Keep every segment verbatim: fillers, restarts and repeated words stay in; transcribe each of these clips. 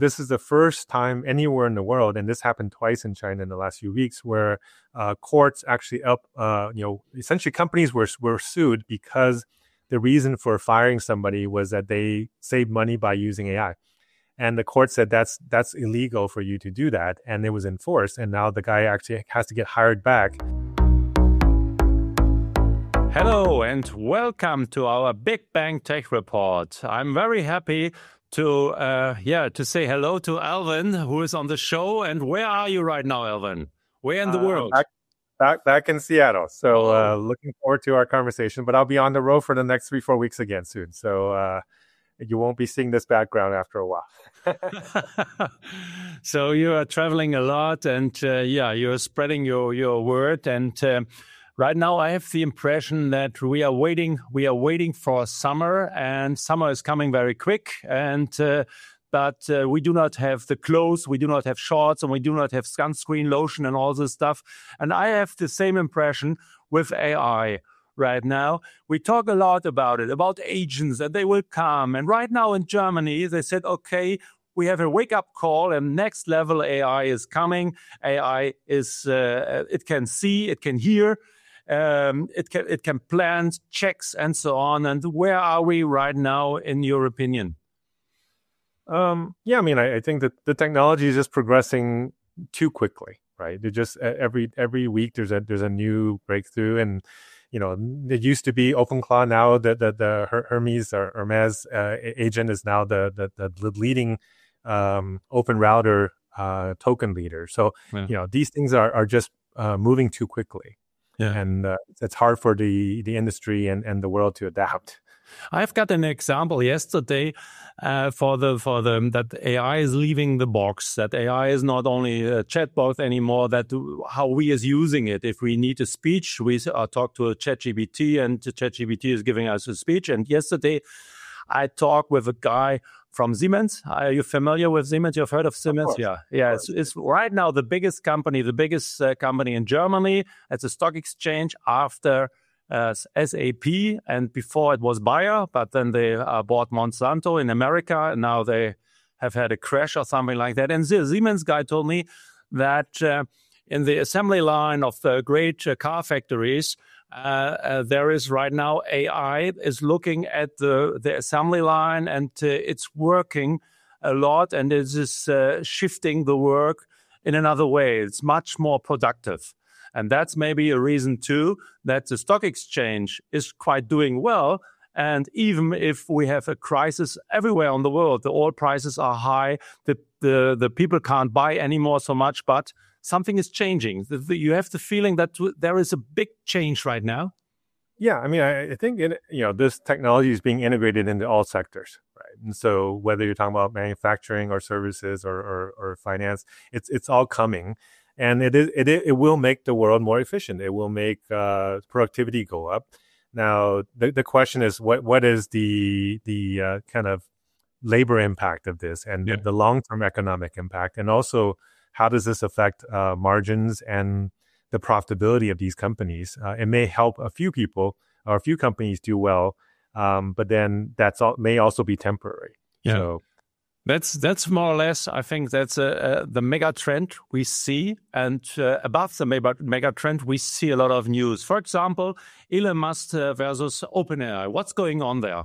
this is the first time anywhere in the world, and this happened twice in China in the last few weeks, where uh, courts actually up, uh, you know, essentially companies were were sued because the reason for firing somebody was that they saved money by using A I. And the court said that's that's illegal for you to do that, and it was enforced. And now the guy actually has to get hired back. Hello and welcome to our Big Bang Tech Report. I'm very happy to uh, yeah to say hello to Alvin, who is on the show. And where are you right now, Alvin? Where in the uh, world? Back, back, back in Seattle. So uh, looking forward to our conversation. But I'll be on the road for the next three, four weeks again soon. So uh, you won't be seeing this background after a while. So you are traveling a lot, and uh, yeah, you're spreading your your word. And uh, right now, I have the impression that we are waiting. We are waiting for summer, and summer is coming very quick. And uh, but uh, we do not have the clothes, we do not have shorts, and we do not have sunscreen lotion and all this stuff. And I have the same impression with A I. Right now, we talk a lot about it, about agents, that they will come. And right now in Germany, they said, okay, we have a wake-up call, and next level A I is coming. A I is, uh, it can see, it can hear, um, it can it can plan checks and so on. And where are we right now, in your opinion? Um, yeah, I mean, I, I think that the technology is just progressing too quickly, right? They're just every every week there's a there's a new breakthrough, and you know, it used to be OpenClaw. Now the the, the Hermes or Hermes uh, agent is now the the, the leading um, open router uh, token leader. So yeah. you know, these things are are just uh, moving too quickly, yeah. and uh, it's hard for the the industry and, and the world to adapt. I've got an example yesterday uh, for the for the that A I is leaving the box. That A I is not only a chatbot anymore. That how we is using it. If we need a speech, we uh, talk to a ChatGPT, and ChatGPT is giving us a speech. And yesterday, I talked with a guy from Siemens. Are you familiar with Siemens? You've heard of Siemens? Of yeah, yeah. It's, it's right now the biggest company, the biggest uh, company in Germany at the stock exchange after Uh, S A P, and before it was Bayer, but then they uh, bought Monsanto in America, and now they have had a crash or something like that. And the Siemens guy told me that uh, in the assembly line of the great uh, car factories, uh, uh, there is right now A I is looking at the, the assembly line, and uh, it's working a lot, and it is uh, shifting the work in another way. It's much more productive. And that's maybe a reason, too, that the stock exchange is quite doing well. And even if we have a crisis everywhere in the world, the oil prices are high, the, the, the people can't buy anymore so much, but something is changing. The, the, you have the feeling that w- there is a big change right now? Yeah, I mean, I, I think, it, you know, this technology is being integrated into all sectors, right? And so whether you're talking about manufacturing or services or, or, or finance, it's it's all coming. And it is it it will make the world more efficient. It will make uh, productivity go up. Now, the, the question is, what what is the the uh, kind of labor impact of this, and yeah. the, the long term economic impact, and also how does this affect uh, margins and the profitability of these companies? Uh, it may help a few people or a few companies do well, um, but then that's all, may also be temporary. Yeah. So, That's that's more or less, I think that's uh, uh, the mega trend we see. And uh, above the mega, mega trend, we see a lot of news. For example, Elon Musk uh, versus OpenAI. What's going on there?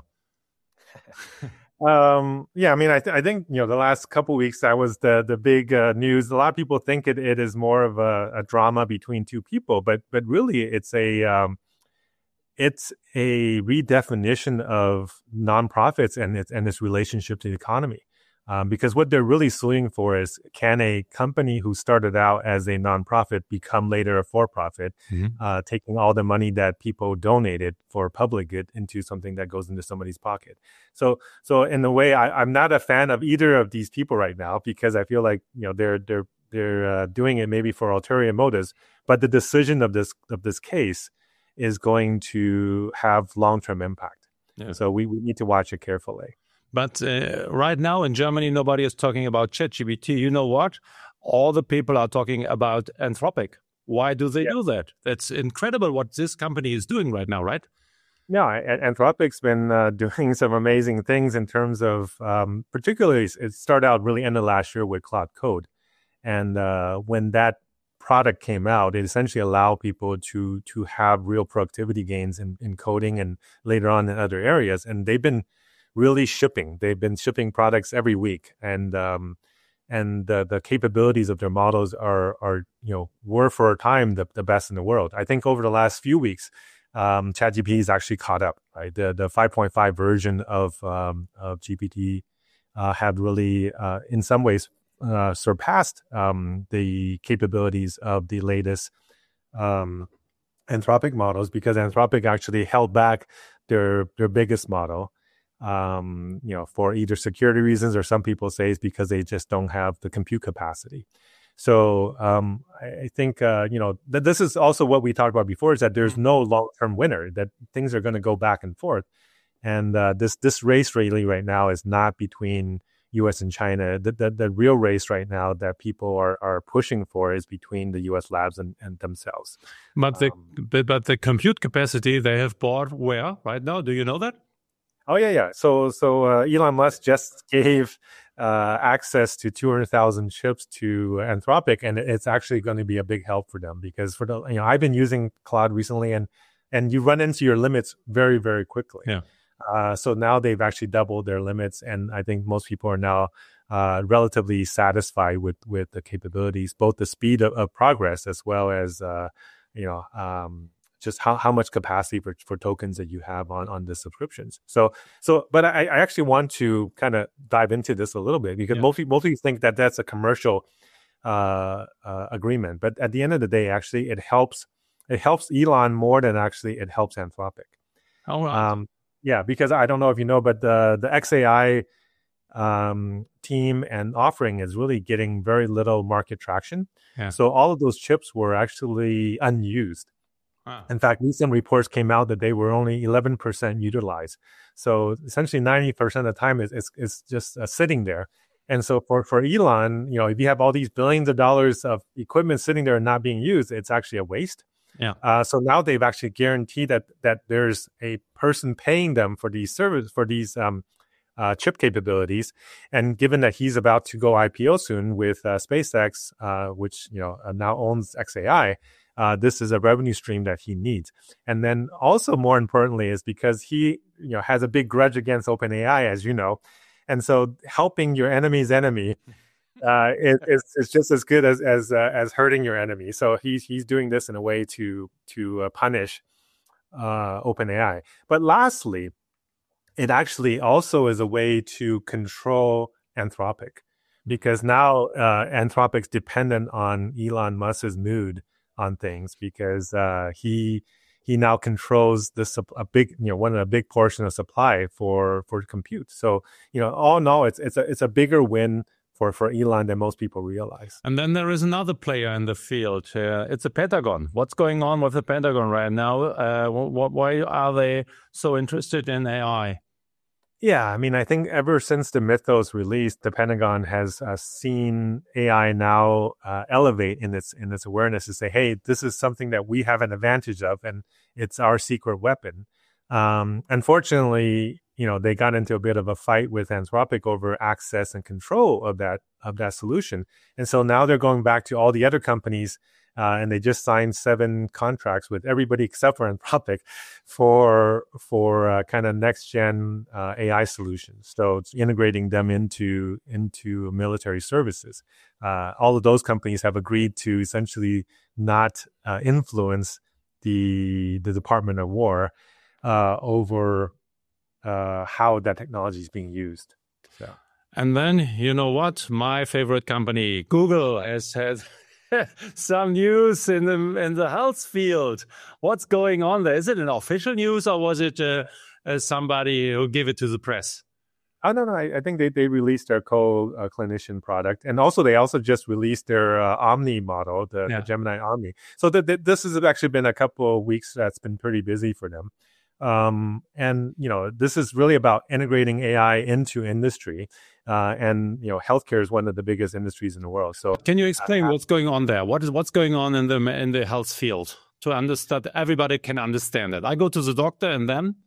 um, yeah, I mean, I, th- I think, you know, the last couple of weeks, that was the the big uh, news. A lot of people think it, it is more of a, a drama between two people, but but really it's a... Um, It's a redefinition of nonprofits and its and its relationship to the economy. Um, because what they're really suing for is, can a company who started out as a nonprofit become later a for-profit, mm-hmm. uh, taking all the money that people donated for public good into something that goes into somebody's pocket? So, so in a way, I, I'm not a fan of either of these people right now, because I feel like, you know, they're they're they're uh, doing it maybe for ulterior motives, but the decision of this of this case is going to have long-term impact. Yeah. So we, we need to watch it carefully. But uh, right now in Germany, nobody is talking about ChatGPT. You know what? All the people are talking about Anthropic. Why do they yeah. do that? That's incredible what this company is doing right now, right? Yeah, Anthropic's been uh, doing some amazing things in terms of, um, particularly, it started out really end of last year with Claude Code. And uh, when that product came out, it essentially allowed people to to have real productivity gains in, in coding and later on in other areas. And they've been really shipping. They've been shipping products every week. And um, and the, the capabilities of their models are, are you know, were for a time the, the best in the world. I think over the last few weeks, Um, ChatGPT is actually caught up, right? The the five point five version of um, of G P T uh, had really, uh, in some ways, uh, surpassed um, the capabilities of the latest um, Anthropic models, because Anthropic actually held back their their biggest model, um, you know, for either security reasons, or some people say it's because they just don't have the compute capacity. So um, I, I think, uh, you know, th- this is also what we talked about before, is that there's no long-term winner, that things are going to go back and forth. And uh, this this race really right now is not between U S and China. The, the, the real race right now that people are, are pushing for is between the U S labs and, and themselves. But the, Um, but, but the compute capacity they have bought where right now? Do you know that? Oh, yeah, yeah. So so uh, Elon Musk just gave uh, access to two hundred thousand chips to Anthropic, and it's actually going to be a big help for them, because for the, you know, I've been using Claude recently, and and you run into your limits very, very quickly. Yeah. Uh, so now they've actually doubled their limits, and I think most people are now uh, relatively satisfied with with the capabilities, both the speed of, of progress as well as uh, you know. Um, just how, how much capacity for, for tokens that you have on, on the subscriptions. So, so, but I, I actually want to kind of dive into this a little bit, because Yeah. most people, most people think that that's a commercial uh, uh, agreement. But at the end of the day, actually, it helps, it helps Elon more than actually it helps Anthropic. All right. Um, yeah, because I don't know if you know, but the, the X A I um, team and offering is really getting very little market traction. Yeah. So all of those chips were actually unused. Ah. In fact, recent reports came out that they were only eleven percent utilized. So essentially ninety percent of the time is is, is just uh, sitting there. And so for, for Elon, you know, if you have all these billions of dollars of equipment sitting there and not being used, it's actually a waste. Yeah. Uh, so now they've actually guaranteed that that there's a person paying them for these service for these um, uh, chip capabilities. And given that he's about to go I P O soon with uh, SpaceX, uh, which you know uh, now owns X A I. Uh, this is a revenue stream that he needs. And then also more importantly is because he, you know, has a big grudge against OpenAI, as you know. And so helping your enemy's enemy uh, is, is, is just as good as as uh, as hurting your enemy. So he's he's doing this in a way to to uh, punish uh, OpenAI. But lastly, it actually also is a way to control Anthropic, because now uh, Anthropic's dependent on Elon Musk's mood on things, because uh, he he now controls this a big you know one of a big portion of supply for for compute. So you know all in all, it's it's a it's a bigger win for for Elon than most people realize. And then there is another player in the field. Uh, it's the Pentagon. What's going on with the Pentagon right now? Uh, wh- why are they so interested in A I? Yeah, I mean, I think ever since the Mythos release, the Pentagon has uh, seen A I now uh, elevate in its in its awareness to say, "Hey, this is something that we have an advantage of, and it's our secret weapon." Um, unfortunately, you know, they got into a bit of a fight with Anthropic over access and control of that of that solution, and so now they're going back to all the other companies. Uh, and they just signed seven contracts with everybody except for Anthropic for for uh, kind of next gen uh, A I solutions. So it's integrating them into into military services. Uh, all of those companies have agreed to essentially not uh, influence the the Department of War uh, over uh, how that technology is being used. So. And then you know what? My favorite company, Google, has had some news in the in the health field. What's going on there? Is it an official news, or was it uh, uh, somebody who gave it to the press? Oh no, no. I, I think they, they released their co-clinician uh, product, and also they also just released their uh, Omni model, the, Yeah. the Gemini Omni. So the, the, this has actually been a couple of weeks that's been pretty busy for them. Um, and you know, this is really about integrating A I into industry. Uh, and you know, healthcare is one of the biggest industries in the world. So, can you explain uh, what's going on there? What is what's going on in the in the health field to understand? Everybody can understand it. I go to the doctor, and then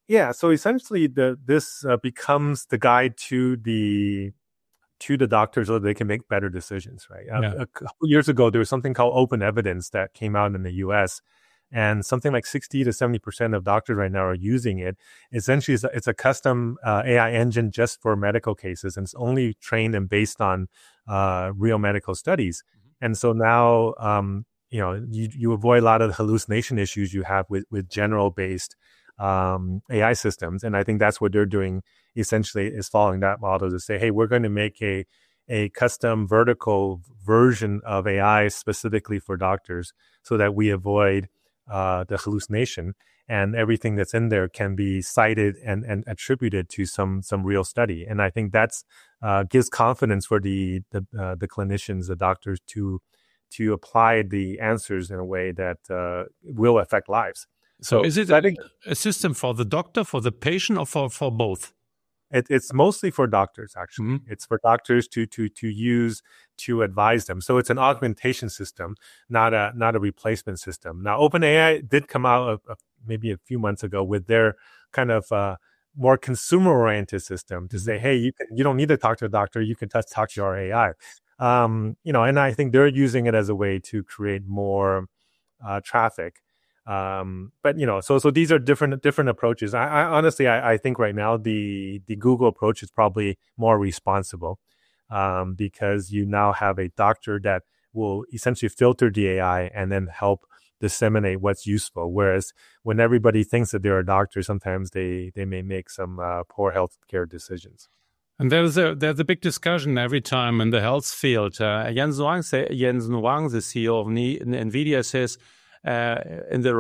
Yeah, so essentially, the this uh, becomes the guide to the to the doctors so they can make better decisions, right? Uh, Yeah. a couple years ago, there was something called Open Evidence that came out in the U S, and something like sixty to seventy percent of doctors right now are using it. Essentially, it's a, it's a custom uh, A I engine just for medical cases, and it's only trained and based on uh, real medical studies. Mm-hmm. And so now, um, you know, you, you avoid a lot of the hallucination issues you have with, with general-based um, A I systems. And I think that's what they're doing essentially, is following that model to say, hey, we're going to make a a custom vertical version of A I specifically for doctors so that we avoid uh, the hallucination, and everything that's in there can be cited and, and attributed to some some real study. And I think that's uh, gives confidence for the the, uh, the clinicians, the doctors, to to apply the answers in a way that uh, will affect lives. So, so is it so a, a system for the doctor, for the patient, or for, for both? It, it's mostly for doctors, actually. Mm-hmm. It's for doctors to to to use to advise them. So it's an augmentation system, not a not a replacement system. Now, OpenAI did come out a, a, maybe a few months ago with their kind of uh, more consumer-oriented system to say, hey, you can, you don't need to talk to a doctor. You can just talk to your A I. Um, you know, and I think they're using it as a way to create more uh, traffic. Um, but you know, so so these are different different approaches. I, I honestly, I, I think right now the the Google approach is probably more responsible, um, because you now have a doctor that will essentially filter the A I and then help disseminate what's useful. Whereas when everybody thinks that they're a doctor, sometimes they they may make some uh, poor healthcare decisions. And there's a there's a big discussion every time in the health field. Uh, Jensen Huang, say, Jensen Huang, the C E O of NVIDIA, says, Uh, in the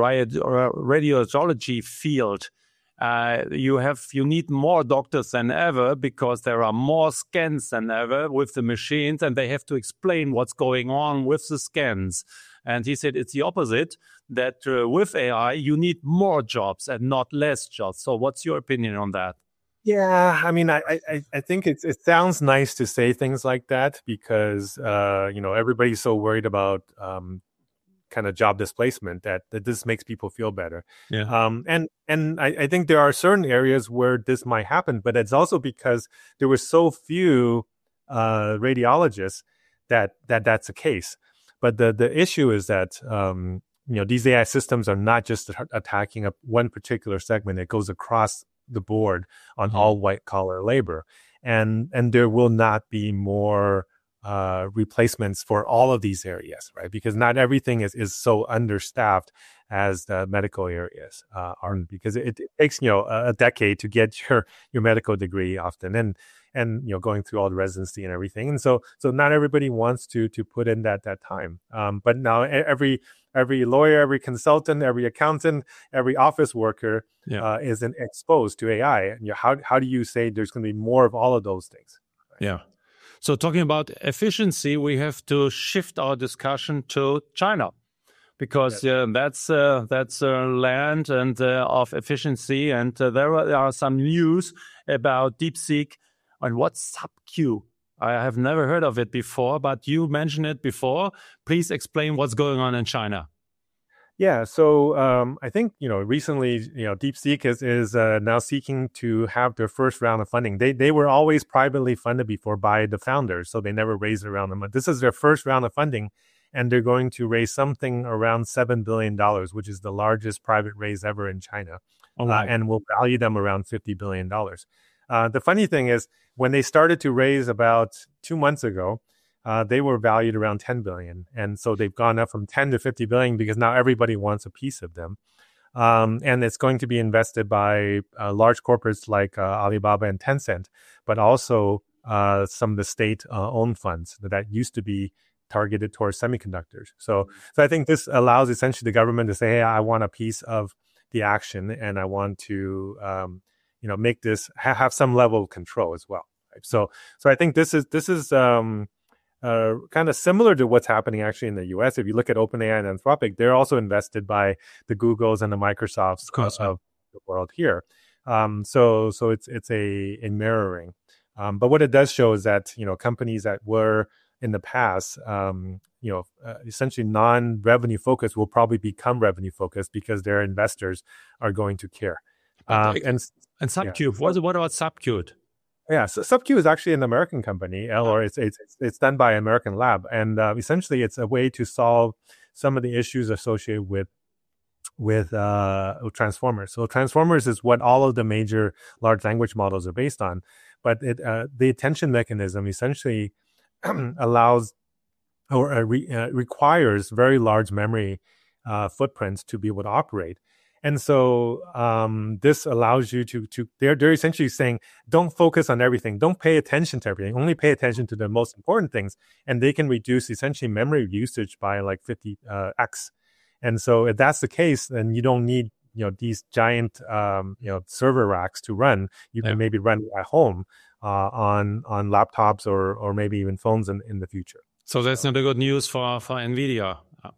radiology field, uh, you have you need more doctors than ever because there are more scans than ever with the machines, and they have to explain what's going on with the scans. And he said it's the opposite, that uh, with A I you need more jobs and not less jobs. So what's your opinion on that? Yeah, I mean, I I, I think it's, it sounds nice to say things like that because uh, you know, everybody's so worried about um, kind of job displacement that, that this makes people feel better. Yeah. Um, and and I, I think there are certain areas where this might happen, but it's also because there were so few uh, radiologists that that that's the case. But the the issue is that um, you know, these A I systems are not just attacking a, one particular segment; it goes across the board on mm-hmm. all white collar labor, and and there will not be more Uh, replacements for all of these areas, right? Because not everything is, is so understaffed as the medical areas uh, are, because it, it takes, you know, a, a decade to get your, your medical degree often, and, and, you know, going through all the residency and everything. And so, so not everybody wants to, to put in that, that time. Um, but now every, every lawyer, every consultant, every accountant, every office worker yeah. uh, is an, exposed to A I. And you know, how, how do you say there's going to be more of all of those things? Right? Yeah. So talking about efficiency, we have to shift our discussion to China, because yes. uh, that's uh, that's a land and uh, of efficiency, and uh, there are, there are some news about DeepSeek and what's SubQ. I have never heard of it before, but you mentioned it before. Please explain what's going on in China. Yeah, so um, I think, you know, recently, you know, DeepSeek is is uh, now seeking to have their first round of funding. They they were always privately funded before by the founders, so they never raised around them. But this is their first round of funding, and they're going to raise something around seven billion dollars, which is the largest private raise ever in China, oh, wow. uh, and will value them around fifty billion dollars. Uh, the funny thing is, when they started to raise about two months ago, Uh, they were valued around ten billion. And so they've gone up from ten to fifty billion because now everybody wants a piece of them. Um, and it's going to be invested by uh, large corporates like uh, Alibaba and Tencent, but also uh, some of the state-owned uh, funds that used to be targeted towards semiconductors. So, so I think this allows essentially the government to say, hey, I want a piece of the action, and I want to, um, you know, make this ha- have some level of control as well. Right? So, so I think this is this is. Um, Uh, kind of similar to what's happening actually in the U S. If you look at OpenAI and Anthropic, they're also invested by the Googles and the Microsofts of, course, of the world here. Um, so so it's it's a, a mirroring. Um, but what it does show is that, you know, companies that were in the past, um, you know, uh, essentially non-revenue focused will probably become revenue focused because their investors are going to care. Um, and and Subcube, yeah. what, what about Subcube? Yeah, so Subcube is actually an American company, or it's it's it's done by an American lab, and uh, essentially it's a way to solve some of the issues associated with with uh, transformers. So transformers is what all of the major large language models are based on, but it uh, the attention mechanism essentially allows or uh, re, uh, requires very large memory uh, footprints to be able to operate. And so um, this allows you to, to they're, they're essentially saying, don't focus on everything. Don't pay attention to everything. Only pay attention to the most important things. And they can reduce essentially memory usage by like fifty x. And so if that's the case, then you don't need, you know, these giant, um, you know, server racks to run. You can yeah. maybe run at home uh, on on laptops or or maybe even phones in, in the future. So that's so. Not a good news for, for NVIDIA.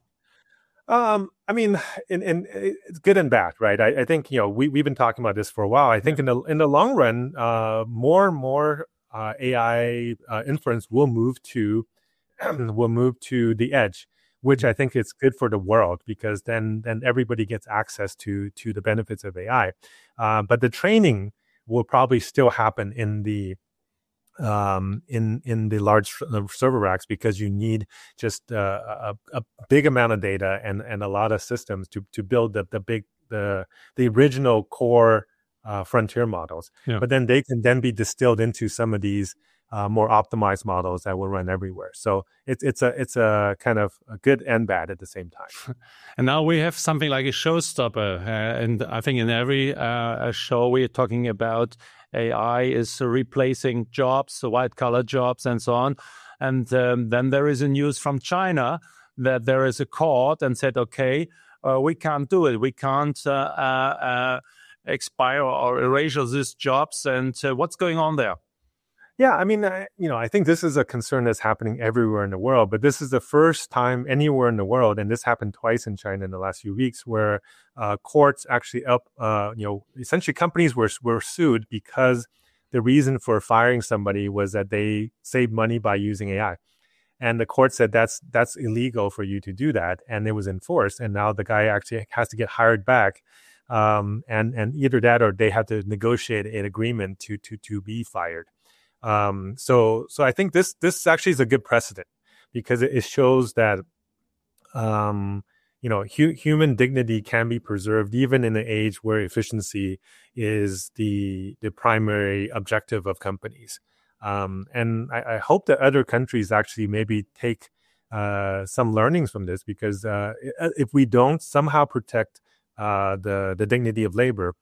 Um, I mean, in, in it's good and bad, right? I, I think, you know, we, we've been talking about this for a while. I think yeah. in the in the long run, uh, more and more uh, A I uh, inference will move to will move to the edge, which I think is good for the world, because then then everybody gets access to to the benefits of A I. Uh, but the training will probably still happen in the um in in the large server racks, because you need just uh, a, a big amount of data and and a lot of systems to to build the the big the the original core uh, frontier models. Yeah. But then they can then be distilled into some of these uh, more optimized models that will run everywhere. So it's it's a it's a kind of a good and bad at the same time. And now we have something like a showstopper, uh, and I think in every uh, show we're talking about A I is replacing jobs, white-collar jobs, and so on. And um, then there is a news from China that there is a court and said, okay, uh, we can't do it. We can't uh, uh, uh, expire or erase these jobs. And uh, what's going on there? Yeah, I mean, I, you know, I think this is a concern that's happening everywhere in the world, but this is the first time anywhere in the world, and this happened twice in China in the last few weeks, where uh, courts actually up, uh, you know, essentially companies were were sued because the reason for firing somebody was that they saved money by using A I, and the court said that's that's illegal for you to do that, and it was enforced, and now the guy actually has to get hired back, um, and and either that or they have to negotiate an agreement to to to be fired. Um, so, so I think this, this actually is a good precedent, because it, it shows that, um, you know, hu- human dignity can be preserved even in an age where efficiency is the, the primary objective of companies. Um, and I, I hope that other countries actually maybe take, uh, some learnings from this, because, uh, if we don't somehow protect, uh, the, the dignity of labor,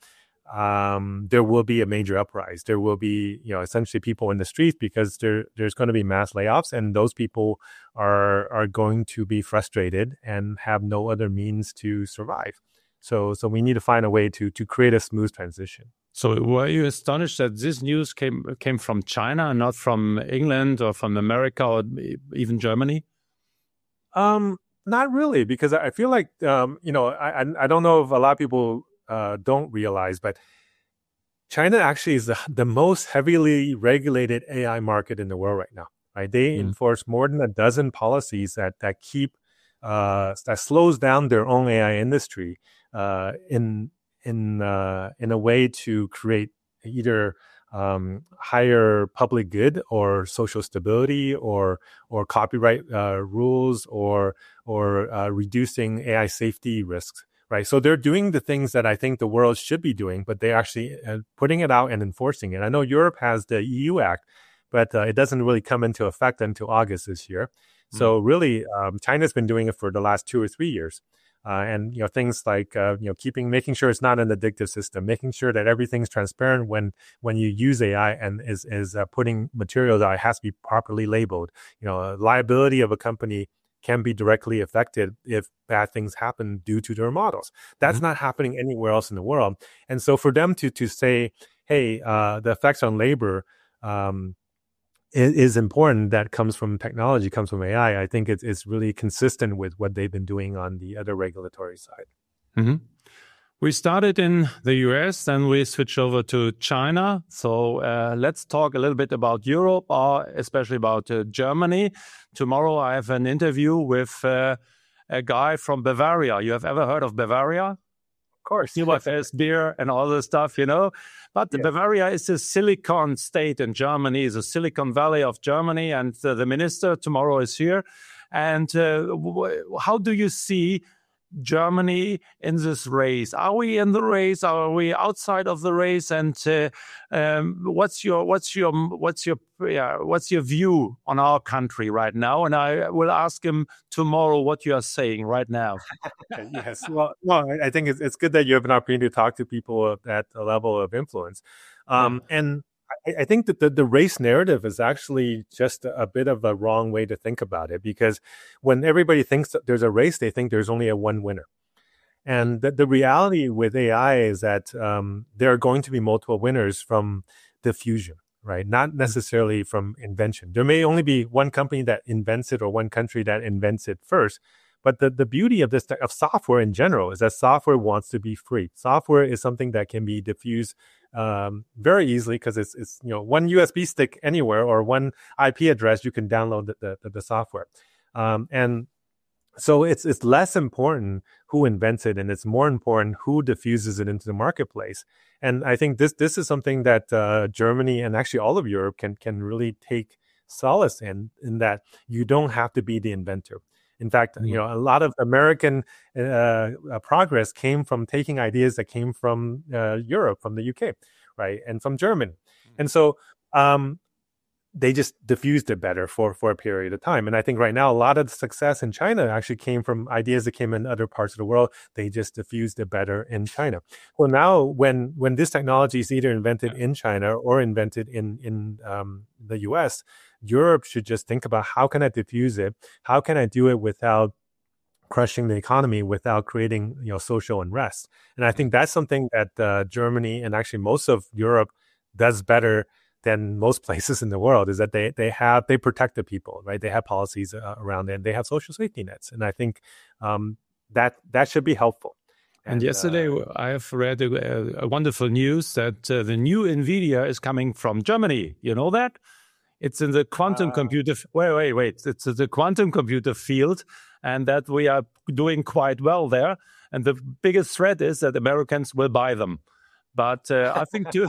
um, there will be a major uprise. There will be, you know, essentially people in the streets, because there there's going to be mass layoffs, and those people are are going to be frustrated and have no other means to survive. So so we need to find a way to to create a smooth transition. So were you astonished that this news came came from China and not from England or from America or even Germany? Um, not really, because I feel like um, you know, I I don't know if a lot of people Uh, don't realize, but China actually is the, the most heavily regulated A I market in the world right now. Right? They mm. enforce more than a dozen policies that that keep uh, that slows down their own A I industry uh, in in uh, in a way to create either um, higher public good or social stability or or copyright uh, rules or or uh, reducing A I safety risks. Right. So they're doing the things that I think the world should be doing, but they're actually uh, putting it out and enforcing it. I know Europe has the E U Act, but uh, it doesn't really come into effect until August this year. Mm. So really, um, China's been doing it for the last two or three years. Uh, and, you know, things like, uh, you know, keeping, making sure it's not an addictive system, making sure that everything's transparent when, when you use A I, and is, is uh, putting materials out, it has to be properly labeled. You know, liability of a company can be directly affected if bad things happen due to their models. That's mm-hmm. not happening anywhere else in the world. And so for them to to say, hey, uh, the effects on labor um, is, is important, that comes from technology, comes from A I, I think it's, it's really consistent with what they've been doing on the other regulatory side. Mm-hmm. We started in the U S, then we switch over to China. So uh, let's talk a little bit about Europe, or especially about uh, Germany. Tomorrow I have an interview with uh, a guy from Bavaria. You have ever heard of Bavaria? Of course. Oktoberfest beer and all this stuff, you know. But yes. Bavaria is a silicon state in Germany, is a Silicon Valley of Germany, and uh, the minister tomorrow is here. And uh, w- how do you see Germany in this race? Are we in the race? Are we outside of the race? And uh, um, what's your what's your what's your yeah, what's your view on our country right now? And I will ask him tomorrow what you are saying right now. Yes, well, well, I think it's it's good that you have an opportunity to talk to people at a level of influence, um, yeah. and I, I think that the, the race narrative is actually just a, a bit of a wrong way to think about it, because when everybody thinks that there's a race, they think there's only a one winner. And the, the reality with A I is that um, there are going to be multiple winners from diffusion, right? Not necessarily from invention. There may only be one company that invents it or one country that invents it first. But the, the beauty of this of software in general is that software wants to be free. Software is something that can be diffused um, very easily, because it's it's you know one U S B stick anywhere or one I P address, you can download the the, the software, um, and so it's it's less important who invents it, and it's more important who diffuses it into the marketplace. And I think this this is something that uh, Germany and actually all of Europe can can really take solace in, in that you don't have to be the inventor. In fact, you know, a lot of American uh, uh, progress came from taking ideas that came from uh, Europe, from the U K, right, and from Germany. Mm-hmm. And so um, they just diffused it better for, for a period of time. And I think right now, a lot of the success in China actually came from ideas that came in other parts of the world. They just diffused it better in China. Well, now when when this technology is either invented in China or invented in, in um, the U S, Europe should just think about, how can I diffuse it? How can I do it without crushing the economy, without creating, you know, social unrest? And I think that's something that uh, Germany and actually most of Europe does better than most places in the world, is that they they have they protect the people, right? They have policies uh, around it, and they have social safety nets. And I think um, that that should be helpful. And, and yesterday, uh, I have read a, a wonderful news that uh, the new NVIDIA is coming from Germany. You know that? It's in the quantum uh, computer. Wait, wait, wait. It's the quantum computer field, and that we are doing quite well there. And the biggest threat is that Americans will buy them. But uh, I think too,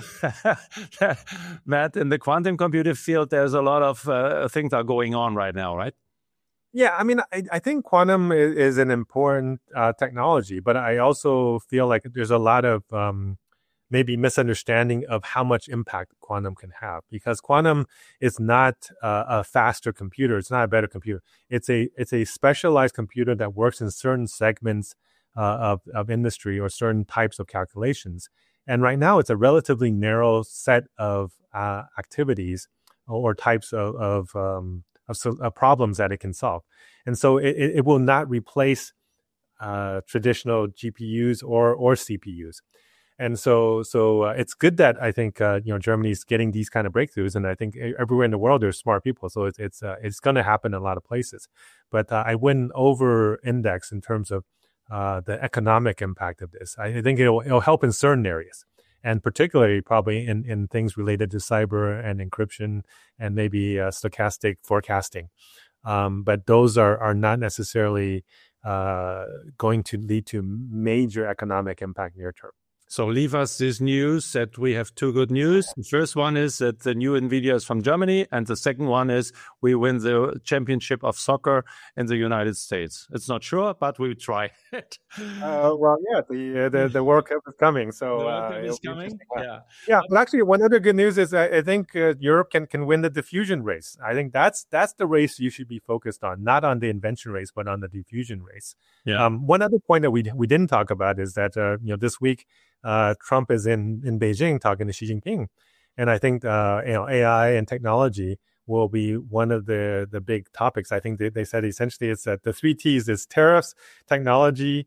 Matt, in the quantum computer field, there's a lot of uh, things that are going on right now, right? Yeah, I mean, I, I think quantum is, is an important uh, technology, but I also feel like there's a lot of um, maybe misunderstanding of how much impact quantum can have, because quantum is not uh, a faster computer. It's not a better computer. It's a it's a specialized computer that works in certain segments uh, of, of industry or certain types of calculations. And right now, it's a relatively narrow set of uh, activities or types of of, um, of, of problems that it can solve. And so it, it will not replace uh, traditional G P Us or or C P Us. And so so uh, it's good that I think uh, you know Germany's getting these kind of breakthroughs, and I think everywhere in the world there's smart people. So it's it's uh, it's going to happen in a lot of places. But uh, I wouldn't over-index in terms of Uh, the economic impact of this. I think it'll, it'll help in certain areas, and particularly probably in, in things related to cyber and encryption and maybe uh, stochastic forecasting. Um, but those are, are not necessarily uh, going to lead to major economic impact near term. So leave us this news that we have two good news. The first one is that the new NVIDIA is from Germany. And the second one is we win the championship of soccer in the United States. It's not sure, but we try it. Uh, well, yeah, the, uh, the the World Cup is coming. So the World Cup uh, is coming. Yeah. Yeah. Well, actually, one other good news is I, I think uh, Europe can, can win the diffusion race. I think that's that's the race you should be focused on, not on the invention race, but on the diffusion race. Yeah. Um, one other point that we we didn't talk about is that uh, you know this week, Uh, Trump is in, in Beijing talking to Xi Jinping. And I think uh, you know, A I and technology will be one of the, the big topics. I think they, they said essentially it's that the three T's is tariffs, technology,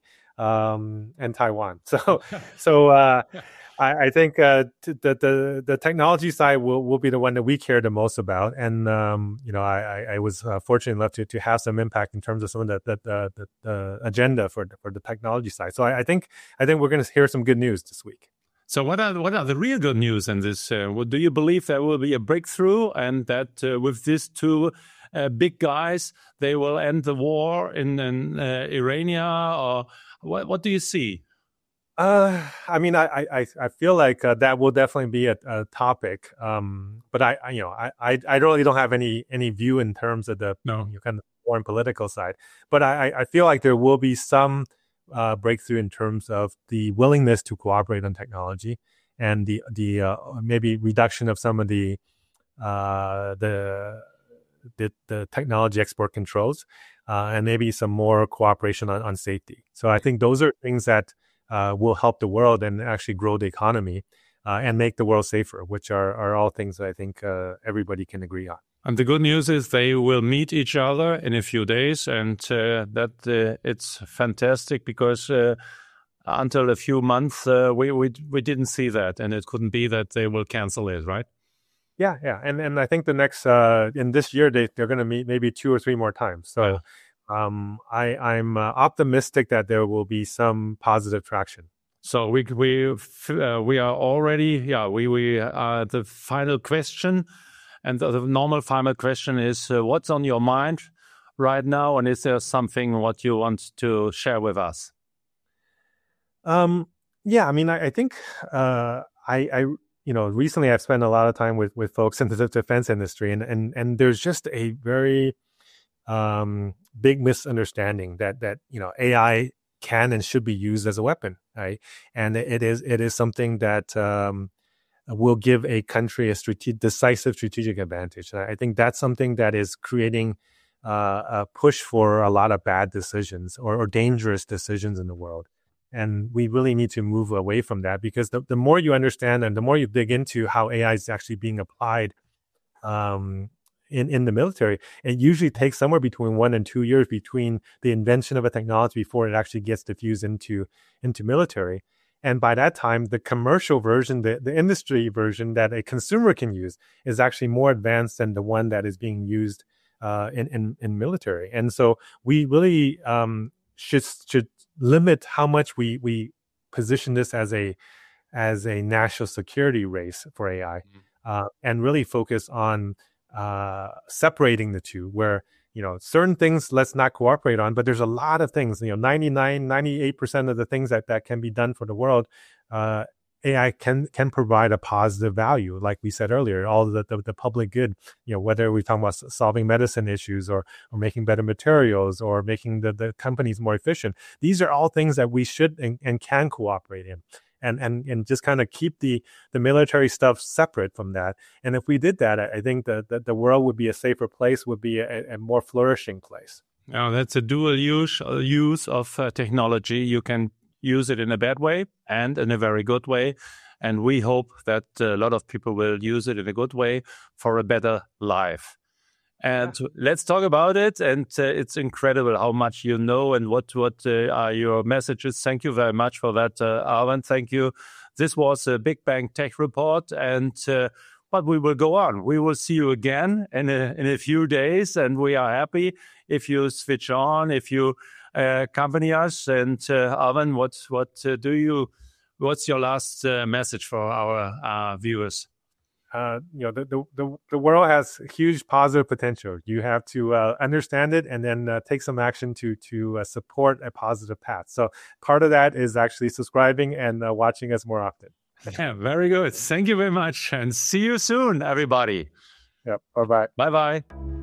um, and Taiwan. So so uh, I, I think uh, t- the, the the technology side will, will be the one that we care the most about. And um, you know, I, I was uh, fortunate enough to to have some impact in terms of some of the the, the, the, the agenda for for the technology side. So I, I think I think we're going to hear some good news this week. So what are what are the real good news in this? Uh, what, do you believe there will be a breakthrough, and that uh, with these two uh, big guys, they will end the war in, in uh, Iran, or what? What do you see? Uh, I mean, I I I feel like uh, that will definitely be a, a topic. Um, but I, I you know I, I I really don't have any any view in terms of the No. you know, kind of foreign political side. But I I feel like there will be some uh, breakthrough in terms of the willingness to cooperate on technology and the the uh, maybe reduction of some of the uh, the the, the technology export controls, uh, and maybe some more cooperation on, on safety. So I think those are things that uh, will help the world and actually grow the economy uh, and make the world safer, which are, are all things that I think uh, everybody can agree on. And the good news is they will meet each other in a few days, and uh, that uh, it's fantastic because uh, until a few months uh, we, we we didn't see that, and it couldn't be that they will cancel it, right? Yeah, yeah, and and I think the next uh, in this year they they're going to meet maybe two or three more times. So Yeah. um, I I'm uh, optimistic that there will be some positive traction. So we we uh, we are already yeah we we uh, the final question, and the, the normal final question is uh, what's on your mind right now, and is there something what you want to share with us? Um, yeah, I mean I, I think uh, I I. You know, recently I've spent a lot of time with, with folks in the defense industry, and, and, and there's just a very um, big misunderstanding that, that, you know, A I can and should be used as a weapon, right? And it is, it is something that um, will give a country a strate- decisive strategic advantage. And I think that's something that is creating uh, a push for a lot of bad decisions or, or dangerous decisions in the world. And we really need to move away from that, because the, the more you understand and the more you dig into how A I is actually being applied um, in, in the military, it usually takes somewhere between one and two years between the invention of a technology before it actually gets diffused into, into military. And by that time, the commercial version, the, the industry version that a consumer can use is actually more advanced than the one that is being used uh, in, in, in military. And so we really um, should should limit how much we we position this as a as a national security race for A I, mm-hmm. uh, and really focus on uh, separating the two, where, you know, certain things let's not cooperate on, but there's a lot of things, you know, ninety-nine, ninety-eight percent of the things that, that can be done for the world, uh, A I can can provide a positive value, like we said earlier, all the, the, the public good, you know, whether we're talking about solving medicine issues or or making better materials or making the, the companies more efficient. These are all things that we should and, and can cooperate in. And and and just kind of keep the the military stuff separate from that. And if we did that, I think that the, the world would be a safer place, would be a, a more flourishing place. Now, that's a dual use, uh, use of uh, technology. You can use it in a bad way and in a very good way. And we hope that a lot of people will use it in a good way for a better life. And yeah. Let's talk about it. And uh, it's incredible how much you know and what, what uh, are your messages. Thank you very much for that, uh, Arwen. Thank you. This was a Big Bang Tech Report. And uh, but we will go on. We will see you again in a, in a few days. And we are happy if you switch on, if you uh, accompany us. And uh, Arwen, what, what uh, do you, what's your last uh, message for our uh, viewers? Uh, you know, the, the, the, the world has huge positive potential. You have to uh, understand it and then uh, take some action to to uh, support a positive path. So part of that is actually subscribing and uh, watching us more often. Yeah, very good. Thank you very much. And see you soon, everybody. Yep. Bye-bye. Bye-bye.